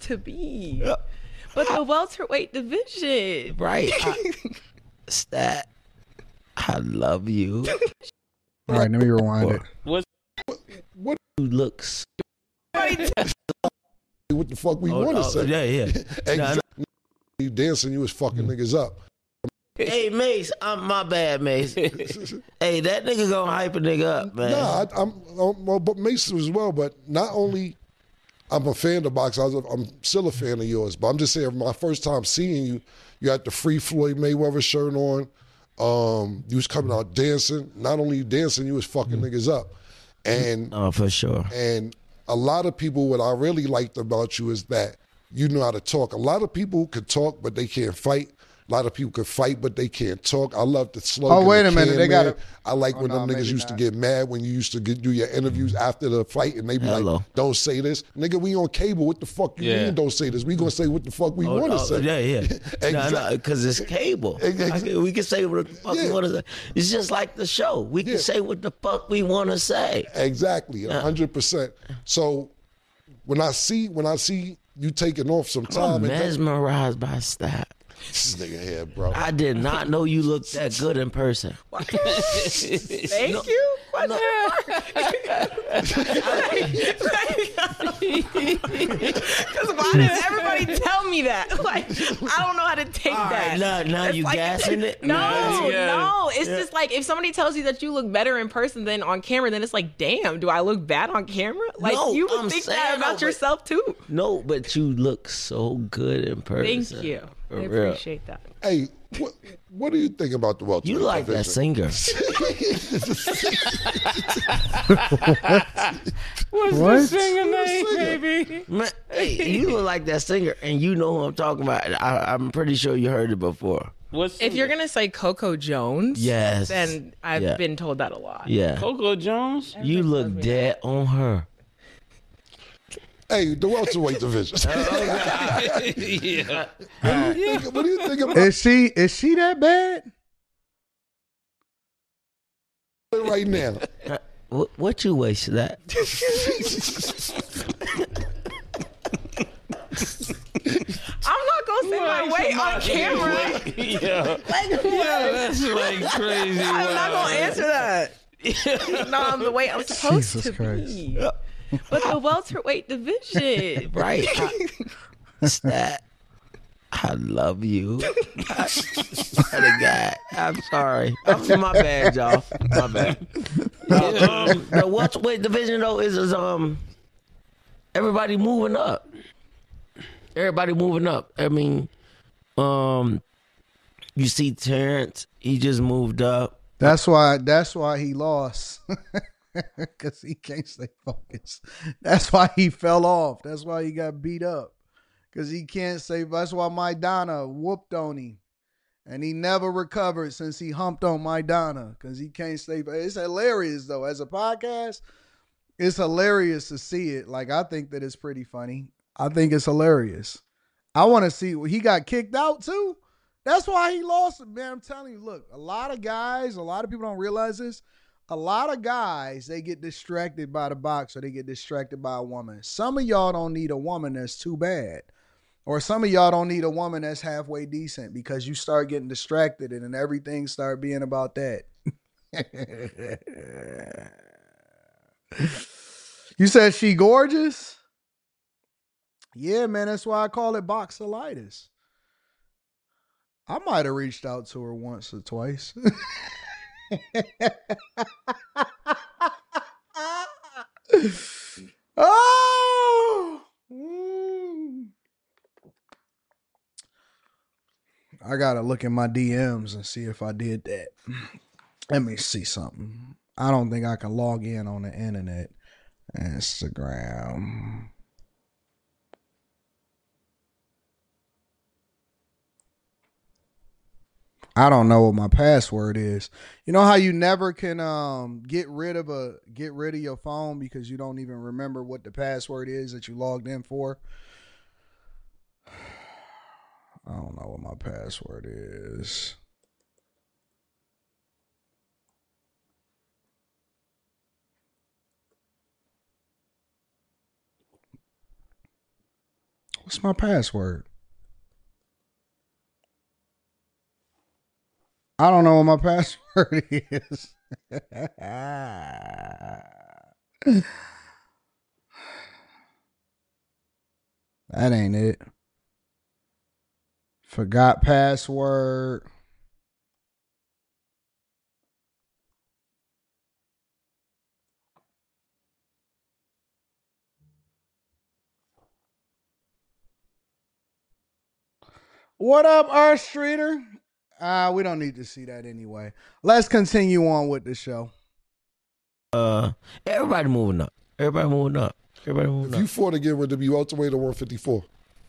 to be. But the welterweight division. Right. Stat. I love you. All right, let me rewind it. What You look so what the fuck we want to say? Yeah. Exactly. You dancing, you was fucking niggas up. Hey, Mace, my bad, Mace. Hey, that nigga gonna hype a nigga up, man. Nah, well, but Mason as well. But not only I'm a fan of boxing, I'm still a fan of yours. But I'm just saying, my first time seeing you, you had the Free Floyd Mayweather shirt on. You was coming out dancing. Not only you dancing, you was fucking niggas up. And for sure. And a lot of people, what I really liked about you is that you know how to talk. A lot of people could talk, but they can't fight. A lot of people could fight, but they can't talk. I love the slogan. Oh, wait a minute. They got it. I like when them niggas used to get mad when you used to do your interviews after the fight, and they be like, don't say this. Nigga, we on cable. What the fuck you mean don't say this? We going to say what the fuck we want to say. Yeah. Exactly. Because it's cable. We can say what the fuck we want to say. It's just like the show. We can say what the fuck we want to say. Exactly, 100%. So when I see you taking off some time. I'm mesmerized by Stat. This nigga here, bro. I did not know you looked that good in person. Thank you. Because why did everybody tell me that? Like, I don't know how to take that. Now you like, gassing it? No. It's just like if somebody tells you that you look better in person than on camera, then it's like, damn, do I look bad on camera? Like, you would think that about yourself too. No, but you look so good in person. Thank you. I appreciate that. Hey, what do you think about the welterweight? You like that singer? What's the singer name, baby? Man, hey, you look like that singer, and you know who I'm talking about. I'm pretty sure you heard it before. If you're gonna say Coco Jones, yes, then I've been told that a lot. Yeah, Coco Jones. You look dead on her. Hey, the welterweight division. Yeah. What do you think about? Is she that bad? Right now. What you waste that? I'm not gonna say my weight on camera. Yeah, that's like crazy. I'm not gonna answer that. No, I'm the way I'm supposed to be. But the welterweight division. Right. Stat. I love you. I'm sorry. My bad, y'all. My bad. The welterweight division, though, is everybody moving up. Everybody moving up. I mean, you see Terrence, he just moved up. That's why he lost. Because he can't stay focused. That's why he fell off. That's why he got beat up. Because he can't stay. That's why Maidana whooped on him. And he never recovered since he humped on Maidana. Because he can't stay. It's hilarious, though. As a podcast, it's hilarious to see it. Like, I think that it's pretty funny. I think it's hilarious. I want to see. He got kicked out, too. That's why he lost it, man. I'm telling you, look, a lot of people don't realize this. A lot of guys, they get distracted by the box or they get distracted by a woman. Some of y'all don't need a woman that's too bad. Or some of y'all don't need a woman that's halfway decent because you start getting distracted and then everything start being about that. You said she gorgeous? Yeah, man, that's why I call it boxolitis. I might have reached out to her once or twice. Oh, I gotta look in my DMs and see if I did that. Let me see something. I don't think I can log in on the internet. Instagram. I don't know what my password is. You know how you never can get rid of your phone because you don't even remember what the password is that you logged in for? I don't know what my password is. What's my password? I don't know what my password is. That ain't it. Forgot password. What up, R Streeter? We don't need to see that anyway. Let's continue on with the show. Everybody moving up. Everybody moving up. Everybody moving If you fought again, would it be welterweight or 154?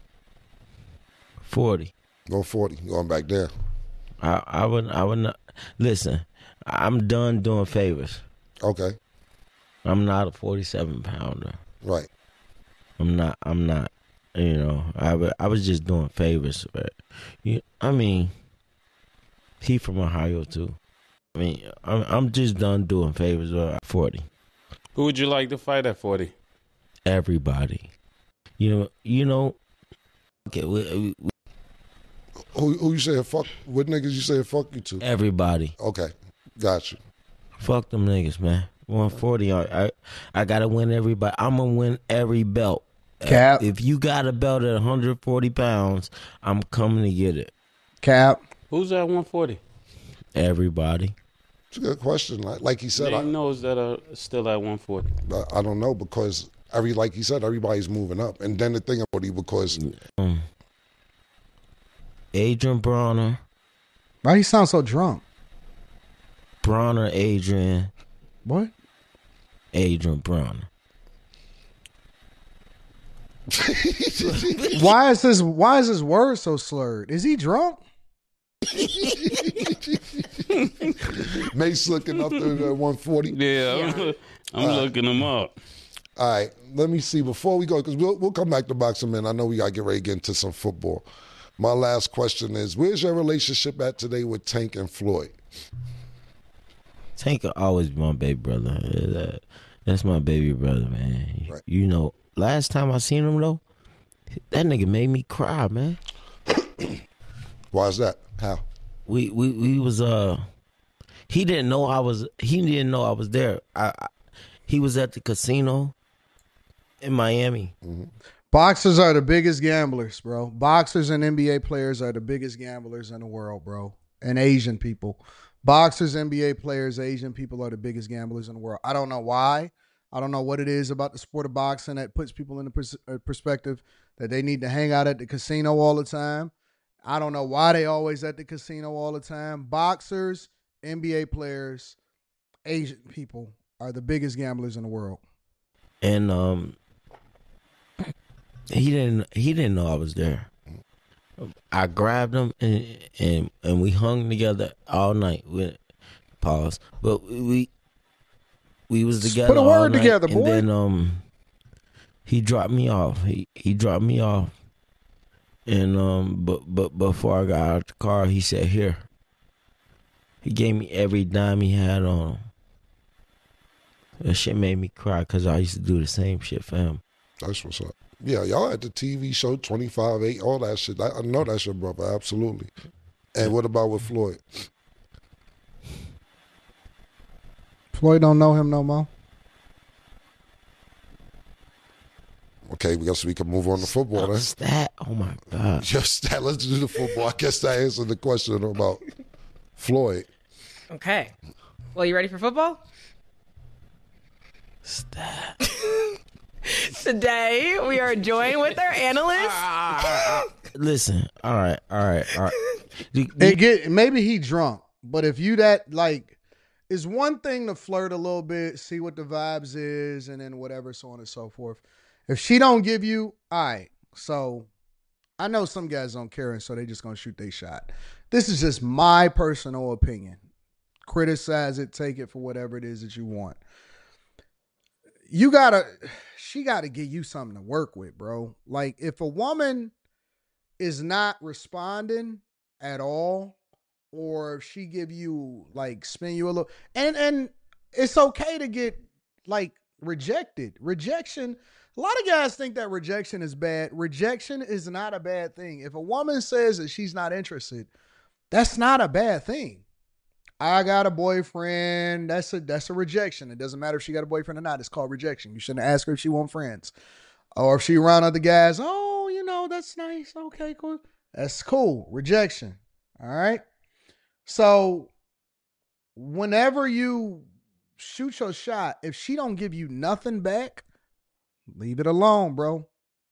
40. Go 40. Going back down. I would not. Listen, I'm done doing favors. Okay. I'm not a 47 pounder. Right. I'm not. You know, I was just doing favors. But I mean, he from Ohio too. I mean, I'm just done doing favors at 40. Who would you like to fight at 40? Everybody. You know. Okay, Who you saying fuck? What niggas you saying fuck you to? everybody. Okay. Got you. Fuck them niggas, man. 140. I gotta win everybody. I'm gonna win every belt. Cap. If you got a belt at 140 pounds, I'm coming to get it. Cap. Who's at 140? Everybody. It's a good question. Like he said, Name knows that are still at 140. I don't know because like he said, everybody's moving up. And then the thing about it, because Adrian Bronner. Why you sound so drunk? Bronner, Adrian. What? Adrian Bronner. Why is his word so slurred? Is he drunk? Mace looking up to 140. Yeah, I'm looking them up. All right, let me see before we go because we'll come back to boxing, man. I know we gotta get ready to get into some football. My last question is: where's your relationship at today with Tank and Floyd? Tank will always be my baby brother. That's my baby brother, man. Right. You know, last time I seen him though, that nigga made me cry, man. Why is that? How? We was he didn't know I was there. He was at the casino in Miami. Mm-hmm. Boxers are the biggest gamblers, bro. Boxers and NBA players are the biggest gamblers in the world, bro. And Asian people. Boxers, NBA players, Asian people are the biggest gamblers in the world. I don't know why. I don't know what it is about the sport of boxing that puts people in the perspective that they need to hang out at the casino all the time. I don't know why they always at the casino all the time. Boxers, NBA players, Asian people are the biggest gamblers in the world. And he didn't know I was there. I grabbed him and we hung together all night. Pause. But we was together. Put a word night, together, boy. And then he dropped me off. He dropped me off. And but before I got out of the car, he said, "Here." He gave me every dime he had on him. That shit made me cry because I used to do the same shit for him. That's what's up. Yeah, y'all at the TV show 25-8, all that shit. I know that's your brother, absolutely. And what about with Floyd? Floyd don't know him no more. Okay, we can move on to football then. Stat? Oh my God. Just that. Let's do the football. I guess that answered the question about Floyd. Okay. Well, you ready for football? Stat. Today, we are joined with our analyst. Listen, all right. Maybe he drunk, but if you it's one thing to flirt a little bit, see what the vibes is, and then whatever, so on and so forth. If she don't give you, all right. So I know some guys don't care, and so they just gonna shoot their shot. This is just my personal opinion. Criticize it, take it for whatever it is that you want. She gotta give you something to work with, bro. Like if a woman is not responding at all, or if she give you spin you a little, and it's okay to get rejected. Rejection. A lot of guys think that rejection is bad. Rejection is not a bad thing. If a woman says that she's not interested, that's not a bad thing. I got a boyfriend. That's a rejection. It doesn't matter if she got a boyfriend or not. It's called rejection. You shouldn't ask her if she wants friends. Or if she around other guys. Oh, that's nice. Okay, cool. That's cool. Rejection. All right. So whenever you shoot your shot, if she don't give you nothing back, leave it alone, bro.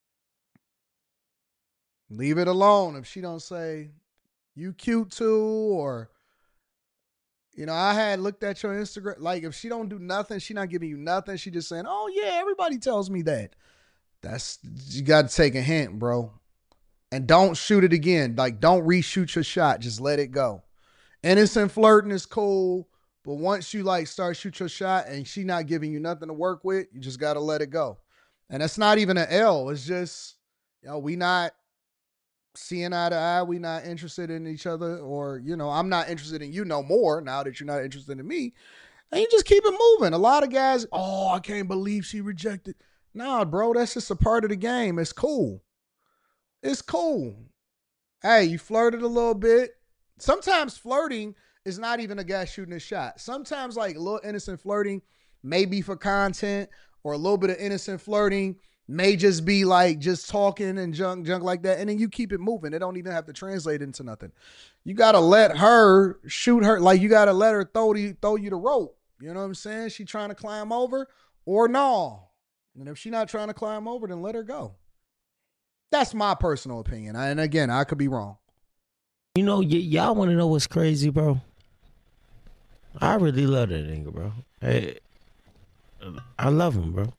Leave it alone. If she don't say, you cute too, or, I had looked at your Instagram. Like, if she don't do nothing, she not giving you nothing. She just saying, oh, yeah, everybody tells me that. You got to take a hint, bro. And don't shoot it again. Like, don't reshoot your shot. Just let it go. Innocent flirting is cool. But once you, start shoot your shot and she not giving you nothing to work with, you just got to let it go. And that's not even an L. It's just, we not seeing eye to eye. We not interested in each other, or, I'm not interested in you no more now that you're not interested in me. And you just keep it moving. A lot of guys, oh, I can't believe she rejected. Nah, bro, that's just a part of the game. It's cool. It's cool. Hey, you flirted a little bit. Sometimes flirting is not even a guy shooting a shot. Sometimes a little innocent flirting may be for content, or a little bit of innocent flirting may just be just talking and junk like that. And then you keep it moving. It don't even have to translate into nothing. You got to let her shoot her. You got to let her throw you the rope. You know what I'm saying? She trying to climb over or no. And if she not trying to climb over, then let her go. That's my personal opinion. And again, I could be wrong. Y'all want to know what's crazy, bro? I really love that nigga, bro. Hey, I love him, bro.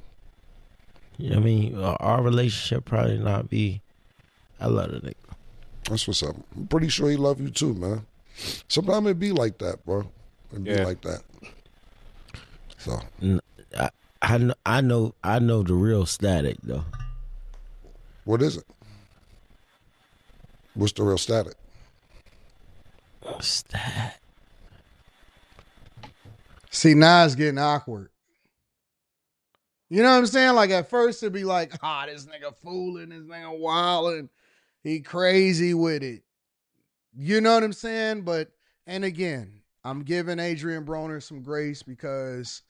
Our relationship probably not be. I love the nigga. That's what's up. I'm pretty sure he love you too, man. Sometimes it be like that, bro. It be like that. So I know the real static though. What is it? What's the real static? Stat. See, now it's getting awkward. You know what I'm saying? At first it'd be like, this nigga fooling, this nigga wilding, he crazy with it. You know what I'm saying? And again, I'm giving Adrian Broner some grace because,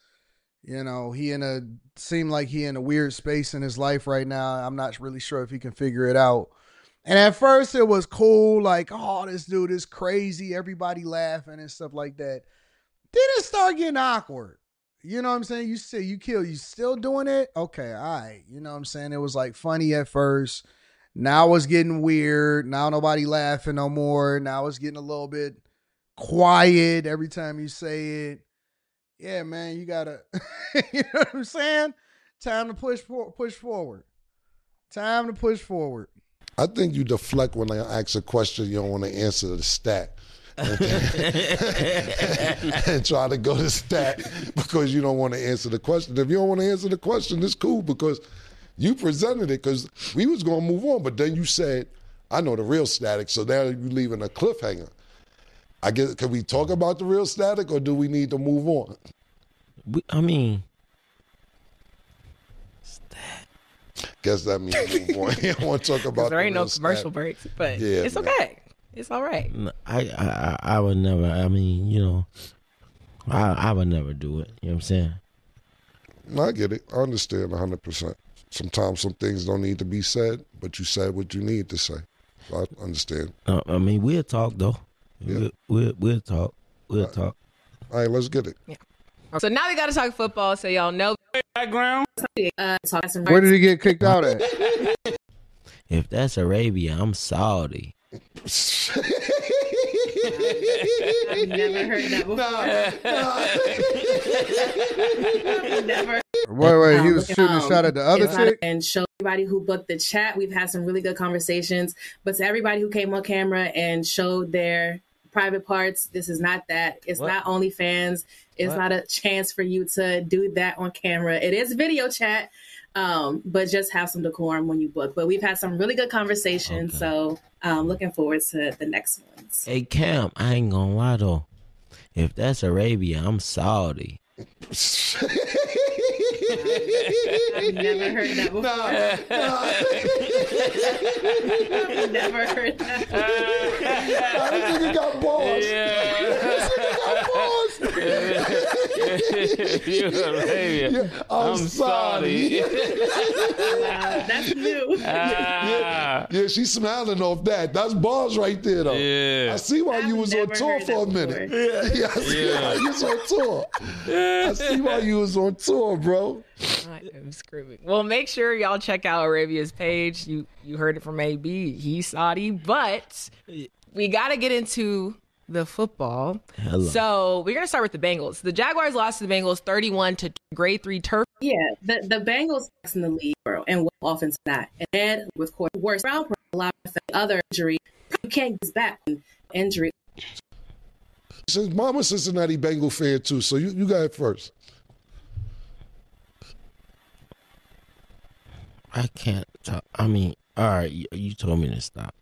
seem like he in a weird space in his life right now. I'm not really sure if he can figure it out. And at first it was cool, this dude is crazy, everybody laughing and stuff like that. Then it started getting awkward. You know what I'm saying? You still doing it? Okay, all right. You know what I'm saying? It was funny at first. Now it's getting weird. Now nobody laughing no more. Now it's getting a little bit quiet every time you say it. Yeah, man, you gotta, you know what I'm saying? Time to push forward. Time to push forward. I think you deflect when I ask a question you don't want to answer the stat. And try to go to stat because you don't want to answer the question. If you don't want to answer the question, it's cool because you presented it because we was going to move on. But then you said, I know the real static, so now you're leaving a cliffhanger. I guess, can we talk about the real static or do we need to move on? Stat. Guess that means move on. You don't want to talk about there ain't no stat. commercial breaks, but it's okay. It's all right. I would never. I would never do it. You know what I'm saying? No, I get it. I understand 100%. Sometimes some things don't need to be said, but you said what you need to say. So I understand. We'll talk though. Yeah. We'll talk. We'll talk. All right, let's get it. Yeah. So now we got to talk football, so y'all know. Background. Where did he get kicked out at? If that's Arabia, I'm Saudi. I've never heard that before. Never. Wait, he was shooting a shot at the other chick? And show everybody who booked the chat. We've had some really good conversations. But to everybody who came on camera and showed their private parts, this is not that. It's not OnlyFans. It's not a chance for you to do that on camera. It is video chat, but just have some decorum when you book. But we've had some really good conversations, so looking forward to the next ones. Hey, Cam, I ain't gonna lie though. If that's Arabia, I'm Saudi. I've never heard that before. I've never heard that before. This nigga got balls. This nigga got balls. You're a baby. Yeah, I'm sorry. Wow, that's new. Yeah, she's smiling off that. That's balls right there, though. Yeah. I see why you was on never tour heard for a that minute. before. Yeah, I see why you was on tour. I see why you was on tour, bro. I am screaming. Well, make sure y'all check out Arabia's page. You heard it from AB. He's Saudi, but we got to get into the football. Hello. So we're gonna start with the Bengals. The Jaguars lost to the Bengals 31 to grade 3 turf. Yeah, the Bengals in the league, bro, and what offense not. And Ed with course worse Brown a lot of other injury. You can't get back from injury. Since Mama Cincinnati Bengal fan too, so you got it first. I can't talk. I mean, all right, you told me to stop.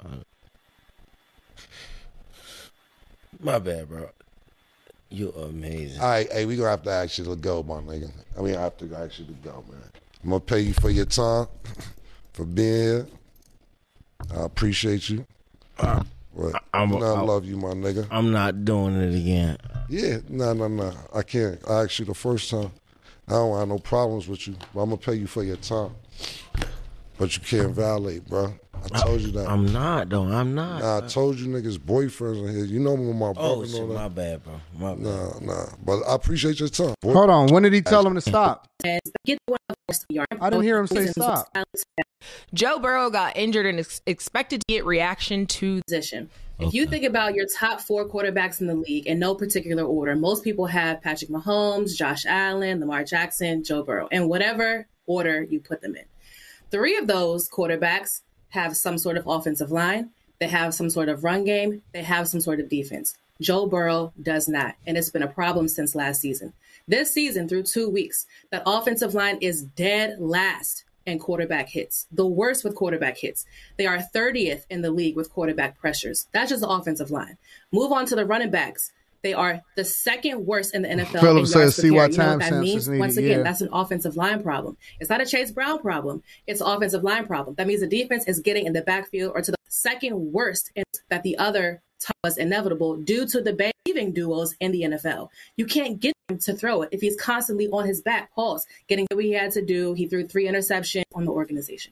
My bad, bro. You're amazing. All right, hey, we gonna have to ask you to go, my nigga. I mean, I have to ask you to go, man. I'm gonna pay you for your time, for being here. I appreciate you. But I love you, my nigga. I'm not doing it again. Yeah, no. I can't. I asked you the first time. I don't have no problems with you, but I'm gonna pay you for your time. But you can't violate, bro. I told you that. I'm not, though. I'm not. Nah, I told you niggas boyfriends in here. You know me with my brother and shit, all that. my bad, bro. My bad. Nah. But I appreciate your time. Boy. Hold on. When did he tell him to stop? And get one of the I didn't hear him say stop. Joe Burrow got injured and is expected to get reaction to position. If you think about your top 4 quarterbacks in the league in no particular order, most people have Patrick Mahomes, Josh Allen, Lamar Jackson, Joe Burrow, in whatever order you put them in. 3 of those quarterbacks have some sort of offensive line. They have some sort of run game. They have some sort of defense. Joe Burrow does not, and it's been a problem since last season. This season, through 2 weeks, that offensive line is dead last in quarterback hits, the worst with quarterback hits. They are 30th in the league with quarterback pressures. That's just the offensive line. Move on to the running backs. They are the second worst in the NFL. Phillip says, see why you know time what that means? needed. Once again, that's an offensive line problem. It's not a Chase Brown problem. It's an offensive line problem. That means the defense is getting in the backfield or to the second worst that the other was inevitable due to the receiving duos in the NFL. You can't get him to throw it if he's constantly on his back. Pause. Getting what he had to do. He threw 3 interceptions on the organization.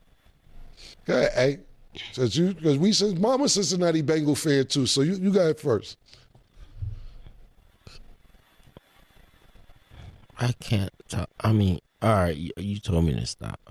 Hey, because we said Mama Cincinnati Bengal fan too, so you got it first. I can't talk. I mean, all right, you told me to stop.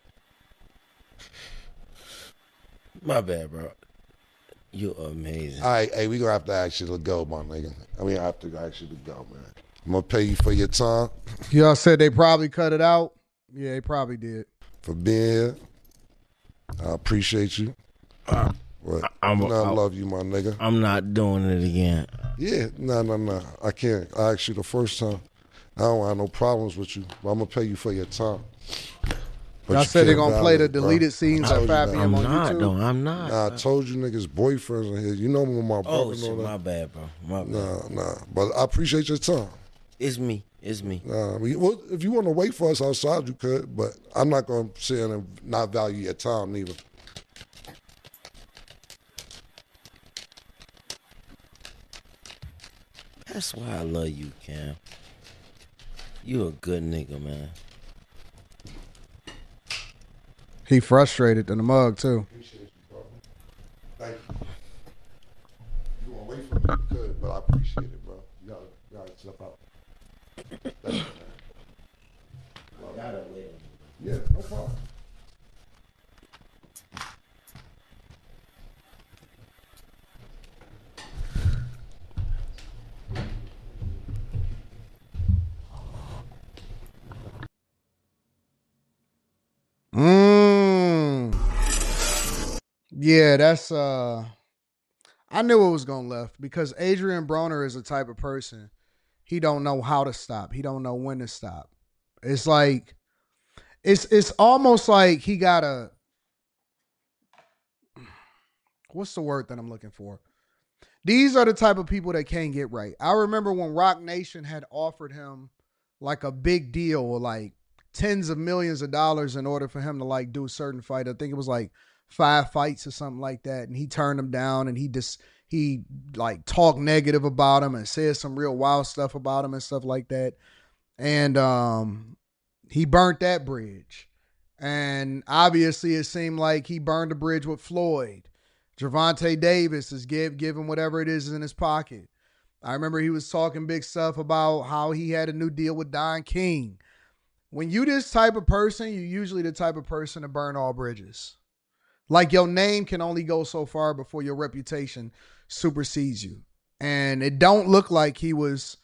My bad, bro. You're amazing. All right, hey, we gonna have to ask you to go, my nigga. I mean, I have to ask you to go, man. I'm gonna pay you for your time. Y'all said they probably cut it out. Yeah, they probably did. For being here. I appreciate you. I love you, my nigga. I'm not doing it again. Yeah, no. I can't. I asked you the first time. I don't have no problems with you, but I'm gonna pay you for your time. Y'all said they're gonna play the deleted scenes at 5 p.m. on YouTube. No, I'm not. Nah, I told you niggas boyfriends in here. You know me with my brother and all that. My bad, bro. My bad. Nah. But I appreciate your time. It's me. Nah, I mean, well, if you want to wait for us outside, you could, but I'm not gonna sit in and not value your time neither. That's why I love you, Cam. You a good nigga, man. He frustrated in the mug too. Appreciate you, bro. Thank you. You want to wait for me? You could, but I appreciate it, bro. You gotta step out. Thank you, man. Yeah, no problem. Yeah, that's I knew it was gonna left because Adrian Broner is the type of person, he don't know how to stop. He don't know when to stop. It's like it's almost like he got a, what's the word that I'm looking for? These are the type of people that can't get right. I remember when Rock Nation had offered him like a big deal, like tens of millions of dollars in order for him to like do a certain fight. I think it was like 5 fights or something like that. And he turned him down, and he like talked negative about him and said some real wild stuff about him and stuff like that. And he burnt that bridge. And obviously it seemed like he burned the bridge with Floyd. Gervonta Davis is giving whatever it is in his pocket. I remember he was talking big stuff about how he had a new deal with Don King. When you this type of person, you're usually the type of person to burn all bridges. Like your name can only go so far before your reputation supersedes you. And it don't look like he was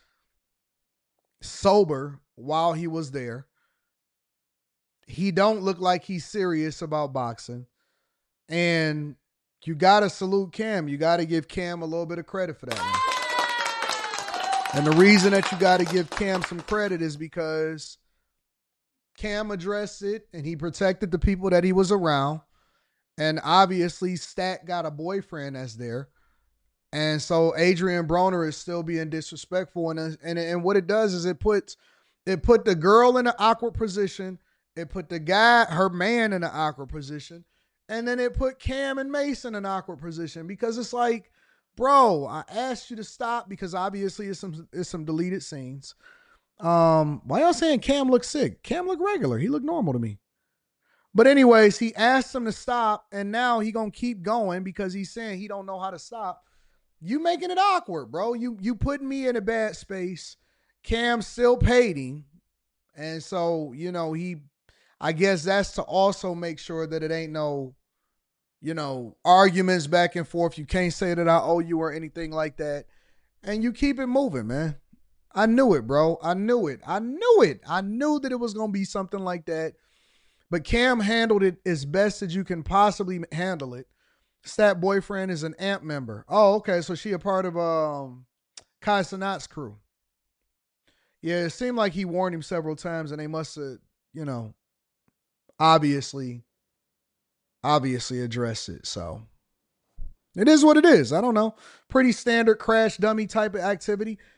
sober while he was there. He don't look like he's serious about boxing. And you got to salute Cam. You got to give Cam a little bit of credit for that one. And the reason that you got to give Cam some credit is because Cam addressed it and he protected the people that he was around. And obviously Stat got a boyfriend that's there. And so Adrian Broner is still being disrespectful. And what it does is it put the girl in an awkward position. It put the guy, her man, in an awkward position. And then it put Cam and Mason in an awkward position because it's like, bro, I asked you to stop because obviously it's some deleted scenes. Why y'all saying Cam looked sick? Cam looked regular. He looked normal to me. But anyways, he asked him to stop, and now he gonna keep going because he's saying he don't know how to stop. You making it awkward, bro. You putting me in a bad space. Cam still paid him. And so, I guess that's to also make sure that it ain't no, arguments back and forth. You can't say that I owe you or anything like that. And you keep it moving, man. I knew it, bro. I knew it. I knew that it was going to be something like that. But Cam handled it as best as you can possibly handle it. Stat boyfriend is an AMP member. Oh, okay. So she a part of Kai Cenat's crew. Yeah, it seemed like he warned him several times, and they must have, obviously addressed it. So it is what it is. I don't know. Pretty standard crash dummy type of activity.